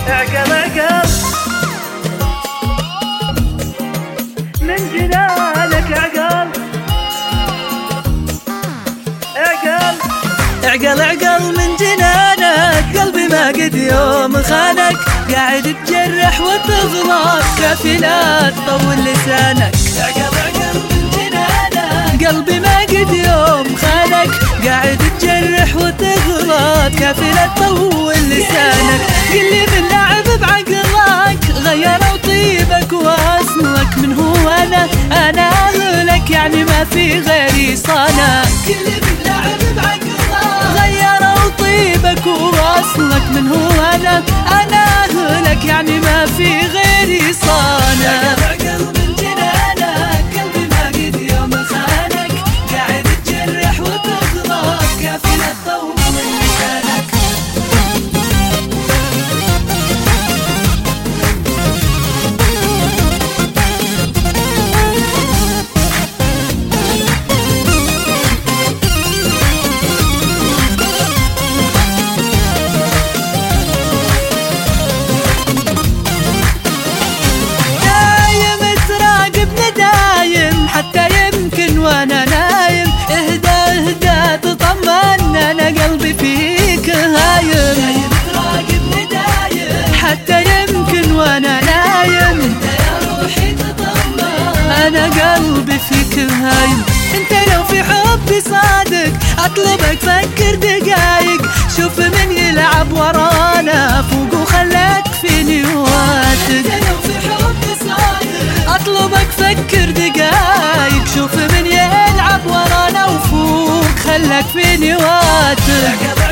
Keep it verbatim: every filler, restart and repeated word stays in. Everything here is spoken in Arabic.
اعقل اعقل من جنانك، اعقل اعقل اعقل اعقل من جنانك، قلبي ما قد يوم خانك، قاعد تجرح وتغلط كافي لا تطول لسانك. اعقل اعقل من جنانك، قلبي ما قد يوم خانك، قاعد تجرح وتغلط كافي لا تطول لسانك. قلي من لعب بعقلك غيروا طيبك واصلك، من هو انا انا اهلك يعني ما في غيري صانك. قلي من لعب بعقلك غيروا طيبك واصلك، من هو انا انا اهلك يعني ما في غيري صانك. عقل من جنانك، قلبي ما قد يوم خانك، قاعد تجرح وتغلط كافي لا تطول لسانك. حتى يمكن وانا نايم اهدى اهدى تطمن، انا قلبي فيك هايم. دايم تراقبني دايم حتى يمكن وانا نايم، انت يا روحي تطمن، انا قلبي فيك هايم. انت لو في حبي صادق اطلبك فكر دقايق، شوف من يلعب ورانا فوق وخلاك فيني واثق. انت لو في حبي صادق اطلبك فكر دقايق، شوف من يلعب ورانا وفوق خلاك فيني واثق.